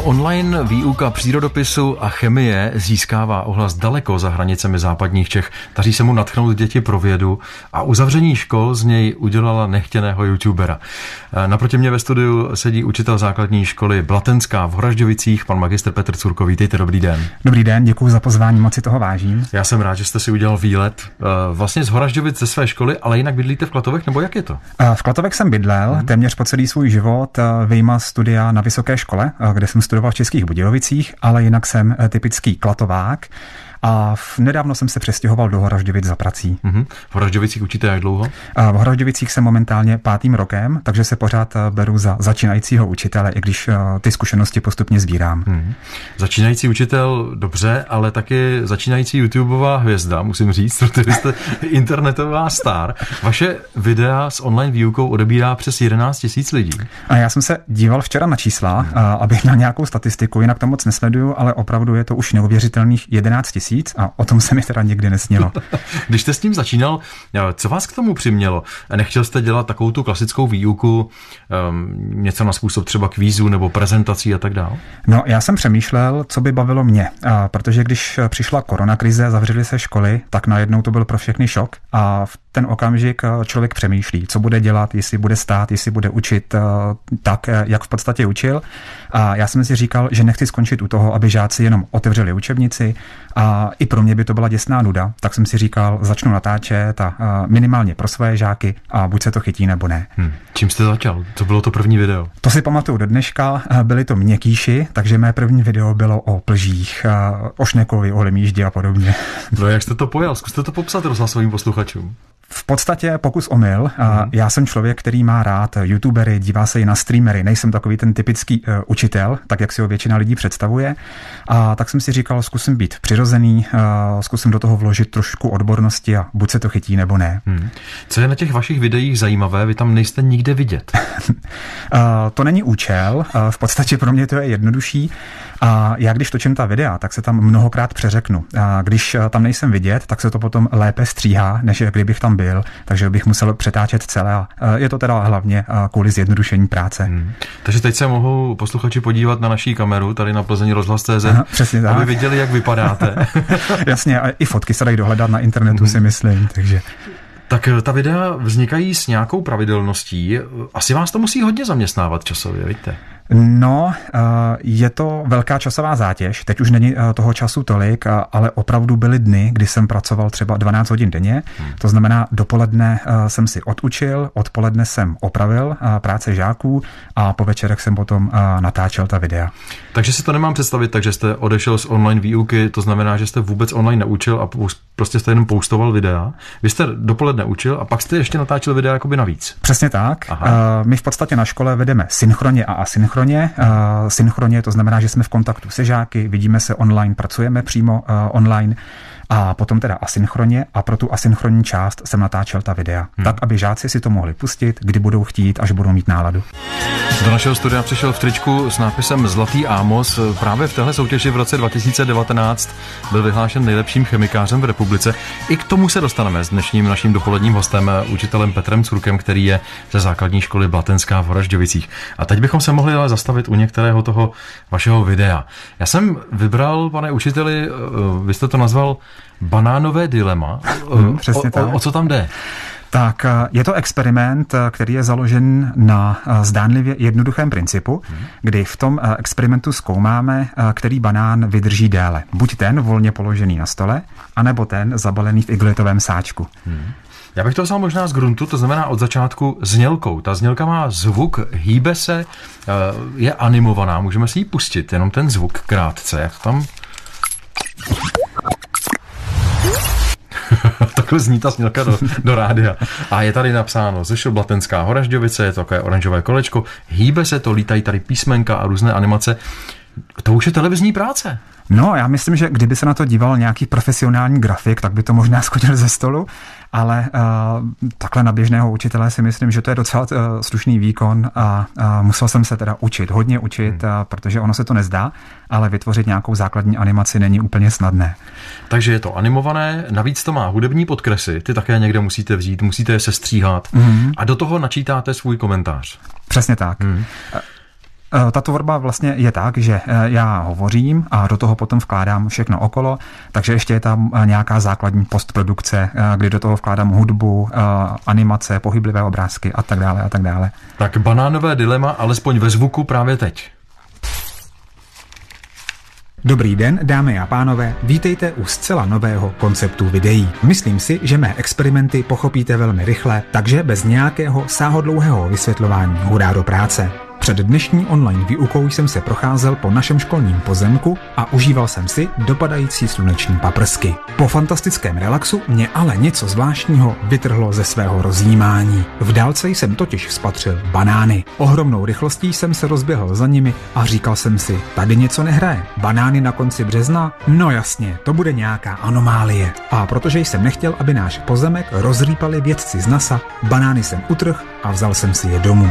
Online výuka přírodopisu a chemie získává ohlas daleko za hranicemi západních Čech. Daří se mu nadchnout děti pro vědu a uzavření škol z něj udělala nechtěného youtubera. Naproti mě ve studiu sedí učitel základní školy Blatenská v Horažďovicích, pan magistr Petr Curko. Vítejte, dobrý den. Dobrý den, děkuji za pozvání, moc si toho vážím. Já jsem rád, že jste si udělal výlet vlastně z Horažďovic ze své školy, ale jinak bydlíte v Klatovech, nebo jak je to? V Klatovech jsem bydlel téměř po celý svůj život, vyjma studia na vysoké škole, kde jsem studoval v Českých Budějovicích, ale jinak jsem typický klatovák a nedávno jsem se přestěhoval do Horažďovic za prací. V Horažďovicích učíte jak dlouho? V Horažďovicích jsem momentálně 5. rokem, takže se pořád beru za začínajícího učitele, i když ty zkušenosti postupně sbírám. Začínající učitel, dobře, ale taky začínající YouTubeová hvězda, musím říct, protože jste internetová star. Vaše videa s online výukou odebírá přes 11 000 lidí. A já jsem se díval včera na čísla, abych měl nějakou statistiku, jinak to moc nesleduju, ale opravdu je to už neuvěřitelných 11 000 a o tom se mi teda nikdy nesnilo. Když jste s tím začínal, co vás k tomu přimělo? Nechtěl jste dělat takovou tu klasickou výuku, něco na způsob třeba kvízů nebo prezentací a tak dále? No, já jsem přemýšlel, co by bavilo mě, protože když přišla koronakrize, zavřely se školy, tak najednou to byl pro všechny šok a v ten okamžik člověk přemýšlí, co bude dělat, jestli bude stát, jestli bude učit tak, jak v podstatě učil. A já jsem si říkal, že nechci skončit u toho, aby žáci jenom otevřeli učebnici a i pro mě by to byla děsná nuda, tak jsem si říkal, začnu natáčet a minimálně pro své žáky a buď se to chytí nebo ne. Čím jste začal? To bylo to první video? To si pamatuju do dneška, byly to měkkýši, takže mé první video bylo o plžích, o šnekovi, o lemíždi a podobně. No jak jste to pojal? Zkuste to popsat rozhlasovým posluchačům. V podstatě pokus omyl. Já jsem člověk, který má rád youtubery, dívá se i na streamery. Nejsem takový ten typický učitel, tak jak si ho většina lidí představuje. A tak jsem si říkal, zkusím být přirozený, zkusím do toho vložit trošku odbornosti a buď se to chytí nebo ne. Co je na těch vašich videích zajímavé? Vy tam nejste nikde vidět. To není účel, v podstatě pro mě to je jednodušší. A já když točím ta videa, tak se tam mnohokrát přeřeknu. A když tam nejsem vidět, tak se to potom lépe stříhá, než kdybych tam byl, takže bych musel přetáčet celé. A je to teda hlavně kvůli zjednodušení práce. Takže teď se mohou posluchači podívat na naší kameru, tady na Plzeň rozhlas.cz, aby viděli, jak vypadáte. Jasně, a i fotky se dají dohledat na internetu, si myslím, takže... Tak ta videa vznikají s nějakou pravidelností. Asi vás to musí hodně zaměstnávat časově, víte? No, je to velká časová zátěž. Teď už není toho času tolik, ale opravdu byly dny, kdy jsem pracoval třeba 12 hodin denně. To znamená, dopoledne jsem si odučil, odpoledne jsem opravil práce žáků a po večerech jsem potom natáčel ta videa. Takže si to nemám představit, takže jste odešel z online výuky, to znamená, že jste vůbec online neučil a prostě jste jenom postoval videa. Vy jste dopoledne učil a pak jste ještě natáčel videa jakoby navíc. Přesně tak. My v podstatě na škole vedeme synchronně a asynchronně. Synchronně to znamená, že jsme v kontaktu se žáky, vidíme se online, pracujeme přímo online a potom teda asynchronně a pro tu asynchronní část jsem natáčel ta videa. Tak, aby žáci si to mohli pustit, kdy budou chtít, až budou mít náladu. Do našeho studia přišel v tričku s nápisem Zlatý Ámos. Právě v téhle soutěži v roce 2019 byl vyhlášen nejlepším chemikářem v republice. I k tomu se dostaneme s dnešním naším dopoledním hostem, učitelem Petrem Curkem, který je ze základní školy Blatenská v Horažďovicích. A teď bychom se mohli ale zastavit u některého toho vašeho videa. Já jsem vybral, pane učiteli, vy jste to nazval banánové dilema. Přesně tak. O co tam jde? Tak je to experiment, který je založen na zdánlivě jednoduchém principu, kdy v tom experimentu zkoumáme, který banán vydrží déle. Buď ten volně položený na stole, anebo ten zabalený v igelitovém sáčku. Já bych to vzal možná z gruntu, to znamená od začátku znělkou. Ta znělka má zvuk, hýbe se, je animovaná, můžeme si ji pustit, jenom ten zvuk krátce, jak tam... Takhle zní ta znělka do rádia. A je tady napsáno ze škol Blatenská Horažďovice, je to takové oranžové kolečko, hýbe se to, lítají tady písmenka a různé animace. To už je televizní práce. No, já myslím, že kdyby se na to díval nějaký profesionální grafik, tak by to možná schodil ze stolu, ale takhle na běžného učitele si myslím, že to je docela slušný výkon a musel jsem se teda učit, hodně učit, protože ono se to nezdá, ale vytvořit nějakou základní animaci není úplně snadné. Takže je to animované, navíc to má hudební podkresy, ty také někde musíte vzít, musíte je sestříhat a do toho načítáte svůj komentář. Přesně tak. Ta tvorba vlastně je tak, že já hovořím a do toho potom vkládám všechno okolo, takže ještě je tam nějaká základní postprodukce, kdy do toho vkládám hudbu, animace, pohyblivé obrázky a tak dále a tak dále. Tak banánové dilema, alespoň ve zvuku právě teď. Dobrý den, dámy a pánové, vítejte u zcela nového konceptu videí. Myslím si, že mé experimenty pochopíte velmi rychle, takže bez nějakého sáhodlouhého vysvětlování hurá do práce. Před dnešní online výukou jsem se procházel po našem školním pozemku a užíval jsem si dopadající sluneční paprsky. Po fantastickém relaxu mě ale něco zvláštního vytrhlo ze svého rozjímání. V dálce jsem totiž spatřil banány. Ohromnou rychlostí jsem se rozběhl za nimi a říkal jsem si, tady něco nehraje. Banány na konci března? No jasně, to bude nějaká anomálie. A protože jsem nechtěl, aby náš pozemek rozrýpali vědci z NASA, banány jsem utrhl a vzal jsem si je domů.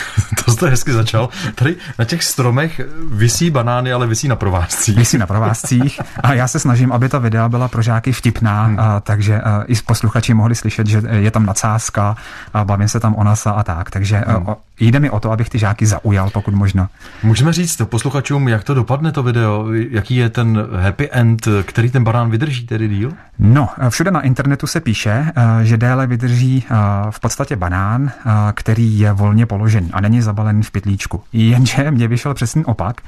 To jste hezky začal. Tady na těch stromech visí banány, ale visí na provázcích. Visí na provázcích a já se snažím, aby ta videa byla pro žáky vtipná, takže i posluchači mohli slyšet, že je tam nadsázka a bavím se tam o NASA a tak, takže jde mi o to, abych ty žáky zaujal, pokud možno. Můžeme říct posluchačům, jak to dopadne to video, jaký je ten happy end, který ten banán vydrží tedy díl? No, všude na internetu se píše, že déle vydrží v podstatě banán, který je volně položený a není zabalený v pytlíčku. Jenže mě vyšel přesný opak,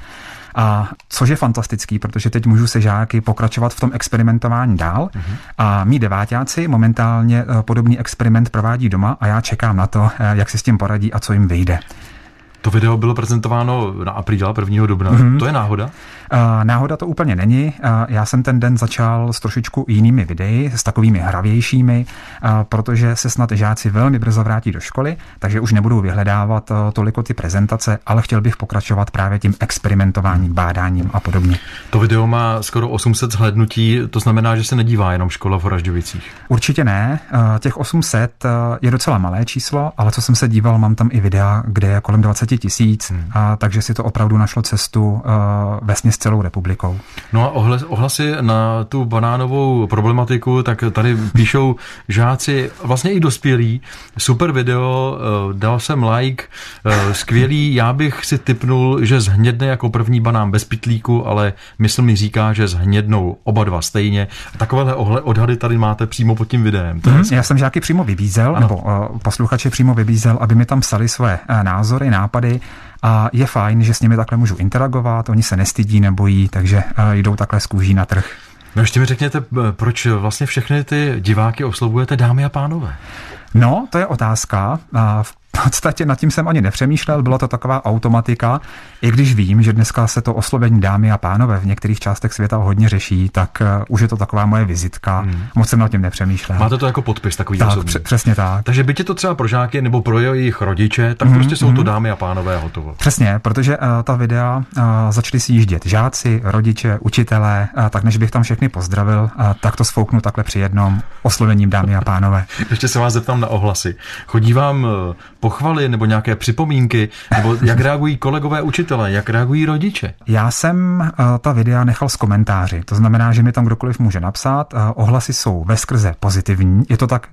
a což je fantastický, protože teď můžu se žáky pokračovat v tom experimentování dál a mí deváťáci momentálně podobný experiment provádí doma a já čekám na to, jak si s tím poradí a co jim vyjde. To video bylo prezentováno na apríla 1. dubna. To je náhoda? Náhoda to úplně není. Já jsem ten den začal s trošičku jinými videi, s takovými hravějšími, protože se snad žáci velmi brzo vrátí do školy, takže už nebudou vyhledávat toliko ty prezentace, ale chtěl bych pokračovat právě tím experimentováním, bádáním a podobně. To video má skoro 800 zhlédnutí, to znamená, že se nedívá jenom škola v Horažďovicích. Určitě ne. Těch 800 je docela malé číslo, ale co jsem se díval, mám tam i videa, kde je kolem 20 000, takže si to opravdu našlo cestu vesměs celou republikou. No a ohlasy na tu banánovou problematiku, tak tady píšou žáci, vlastně i dospělí, super video, dal jsem like, skvělý, já bych si tipnul, že zhnědne jako první banán bez pytlíku, ale mysl mi říká, že zhnědnou oba dva stejně. Takovéhle odhady tady máte přímo pod tím videem. Já jsem žáky přímo vybízel, nebo posluchače přímo vybízel, aby mi tam psali své názory, nápady. A je fajn, že s nimi takhle můžu interagovat, oni se nestydí, nebojí, takže jdou takhle z kůží na trh. No ještě mi řekněte, proč vlastně všechny ty diváky oslovujete dámy a pánové? No, to je otázka. V podstatě nad tím jsem ani nepřemýšlel, byla to taková automatika. I když vím, že dneska se to oslovení dámy a pánové v některých částech světa hodně řeší, tak už je to taková moje vizitka. Moc jsem nad tím nepřemýšlel. Máte to jako podpis takový tak, osobní. Přesně tak. Takže byť je to třeba pro žáky nebo pro jejich rodiče, tak prostě jsou to dámy a pánové hotovo. Přesně, protože ta videa začali si jíždět žáci, rodiče, učitelé, tak než bych tam všechny pozdravil, tak to sfouknu takhle při jednom oslovením dámy a pánové. Ještě se vás zeptám na ohlasy. Chodí vám pochvaly nebo nějaké připomínky, nebo jak reagují kolegové učitelé, jak reagují rodiče? Já jsem ta videa nechal s komentáři, to znamená, že mi tam kdokoliv může napsat, ohlasy jsou veskrze pozitivní, je to tak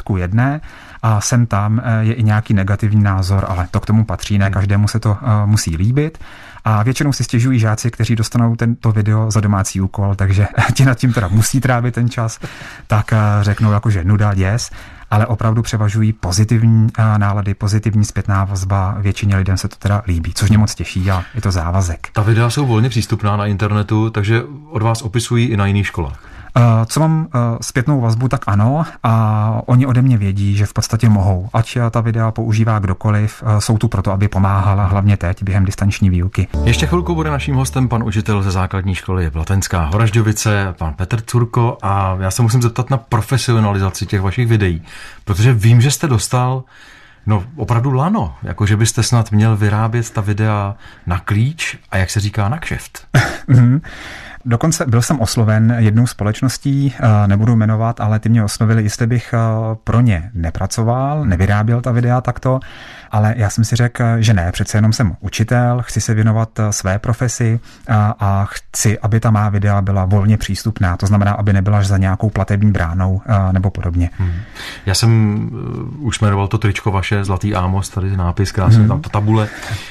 9:1 a sem tam je i nějaký negativní názor, ale to k tomu patří, ne každému se to musí líbit. A většinou si stěžují žáci, kteří dostanou tento video za domácí úkol, takže ti nad tím teda musí trávit ten čas, tak řeknou jakože nuda, yes, ale opravdu převažují pozitivní nálady, pozitivní zpětná vazba, většině lidem se to teda líbí, což mě moc těší a je to závazek. Ta videa jsou volně přístupná na internetu, takže od vás opisují i na jiných školách. Co mám zpětnou vazbu, tak ano, a oni ode mě vědí, že v podstatě mohou. Ať ta videa používá kdokoliv, jsou tu proto, aby pomáhala, hlavně teď, během distanční výuky. Ještě chvilku bude naším hostem pan učitel ze základní školy Blatenská Horažďovice, pan Petr Curko, a já se musím zeptat na profesionalizaci těch vašich videí, protože vím, že jste dostal opravdu lano, jako že byste snad měl vyrábět ta videa na klíč a jak se říká na kšeft. Dokonce byl jsem osloven jednou společností, nebudu jmenovat, ale ty mě oslovili, jestli bych pro ně nepracoval, nevyráběl ta videa takto, ale já jsem si řekl, že ne, přece jenom jsem učitel, chci se věnovat své profesi a chci, aby ta má videa byla volně přístupná, to znamená, aby nebyla až za nějakou platební bránou nebo podobně. Já jsem už jmenoval to tričko vaše, Zlatý Ámos, tady nápis, krásně tam ta tabule.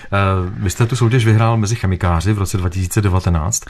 Vy jste tu soutěž vyhrál mezi chemikáři v roce 2019.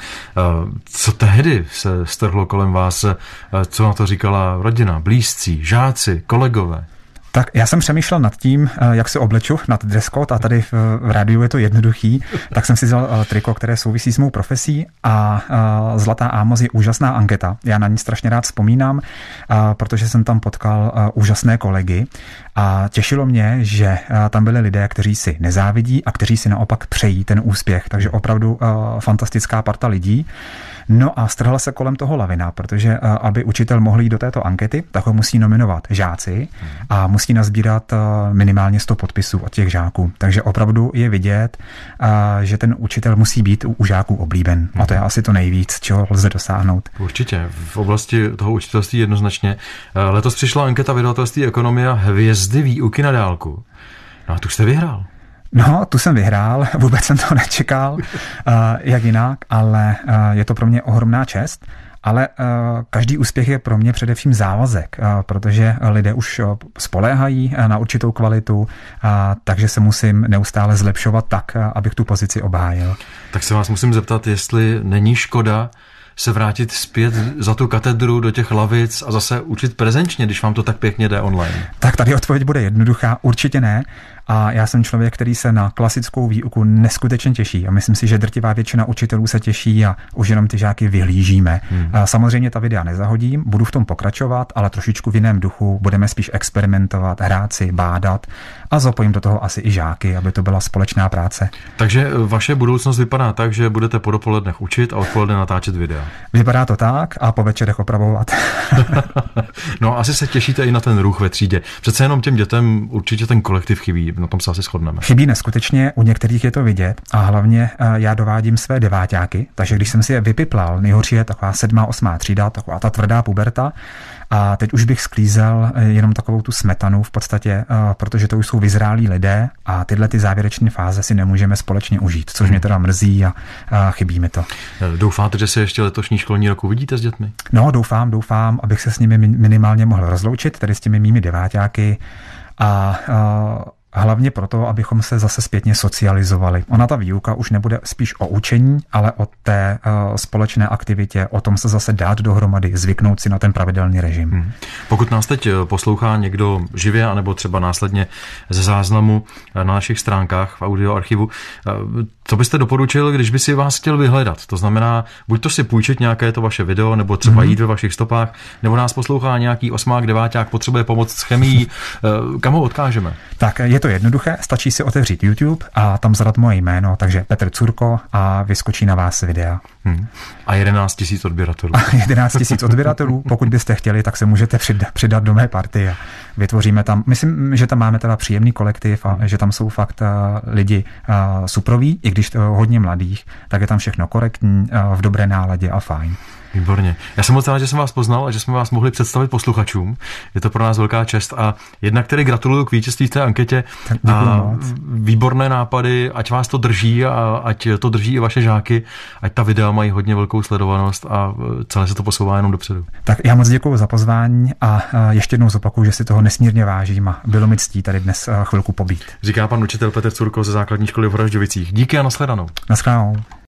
Co tehdy se strhlo kolem vás? Co na to říkala rodina, blízcí, žáci, kolegové? Tak já jsem přemýšlel nad tím, jak se obleču nad dress code a tady v rádiu je to jednoduchý, tak jsem si vzal triko, které souvisí s mou profesí a Zlatá Ámos je úžasná anketa. Já na ní strašně rád vzpomínám, protože jsem tam potkal úžasné kolegy a těšilo mě, že tam byli lidé, kteří si nezávidí a kteří si naopak přejí ten úspěch, takže opravdu fantastická parta lidí. No a strhla se kolem toho lavina, protože aby učitel mohl jít do této ankety, tak ho musí nominovat žáci a musí nazbírat minimálně 100 podpisů od těch žáků. Takže opravdu je vidět, že ten učitel musí být u žáků oblíben. A to je asi to nejvíc, čeho lze dosáhnout. Určitě. V oblasti toho učitelství jednoznačně. Letos přišla anketa vydavatelství Ekonomia Hvězdy výuky na dálku. No a tu jste vyhrál. No, tu jsem vyhrál, vůbec jsem to nečekal, jak jinak, ale je to pro mě ohromná čest. Ale každý úspěch je pro mě především závazek, protože lidé už spoléhají na určitou kvalitu, takže se musím neustále zlepšovat tak, abych tu pozici obhájil. Tak se vás musím zeptat, jestli není škoda se vrátit zpět za tu katedru do těch lavic a zase učit prezenčně, když vám to tak pěkně jde online? Tak tady odpověď bude jednoduchá, určitě ne. A já jsem člověk, který se na klasickou výuku neskutečně těší a myslím si, že drtivá většina učitelů se těší a už jenom ty žáky vyhlížíme. Samozřejmě ta videa nezahodím, budu v tom pokračovat, ale trošičku v jiném duchu, budeme spíš experimentovat, hrát si, bádat a zapojím do toho asi i žáky, aby to byla společná práce. Takže vaše budoucnost vypadá tak, že budete po dopolednech učit a odpoledne natáčet videa. Vypadá to tak a po večerech opravovat. No asi se těšíte i na ten ruch ve třídě. Přece jenom těm dětem určitě ten kolektiv chybí. Na tom se asi shodneme. Chybí neskutečně, u některých je to vidět a hlavně já dovádím své deváťáky, takže když jsem si je vypiplal, nejhorší je taková 7., 8. třída, taková ta tvrdá puberta a teď už bych sklízel jenom takovou tu smetanu v podstatě, protože to už jsou vyzrálí lidé a tyhle ty závěrečné fáze si nemůžeme společně užít, což mě teda mrzí a chybí mi to. Doufáte, že se ještě letošní školní rok uvidíte s dětmi? No, doufám, abych se s nimi minimálně mohl rozloučit, tedy s těmi mými deváťáky a hlavně proto, abychom se zase zpětně socializovali. Ona ta výuka už nebude spíš o učení, ale o té společné aktivitě, o tom se zase dát dohromady, zvyknout si na ten pravidelný režim. Pokud nás teď poslouchá někdo živě, anebo třeba následně ze záznamu na našich stránkách v audioarchivu, co byste doporučil, když by si vás chtěl vyhledat? To znamená, buď to si půjčit nějaké to vaše video, nebo třeba jít ve vašich stopách, nebo nás poslouchá nějaký 8., 9., potřebuje pomoc s chemií. Kam ho odkážeme? Tak je to jednoduché, stačí si otevřít YouTube a tam zadat moje jméno, takže Petr Curko a vyskočí na vás videa. A 11 000 odběratelů. 11 000 odběratelů, pokud byste chtěli, tak se můžete přidat do mé party a vytvoříme tam, myslím, že tam máme teda příjemný kolektiv a že tam jsou fakt lidi suproví, i když to hodně mladých, tak je tam všechno korektní, v dobré náladě a fajn. Výborně. Já jsem moc rád, že jsem vás poznal a že jsme vás mohli představit posluchačům. Je to pro nás velká čest a jednak tedy gratuluju k vítězství v té anketě. A výborné nápady, ať vás to drží a ať to drží i vaše žáky, ať ta videa mají hodně velkou sledovanost a celé se to posouvá jenom dopředu. Tak já moc děkuju za pozvání a ještě jednou zopakuju, že si toho nesmírně vážím a bylo mi ctí tady dnes chvilku pobít. Říká pan učitel Petr Curko ze základní školy v Horažďovicích. Díky a nashledanou. Nashledanou.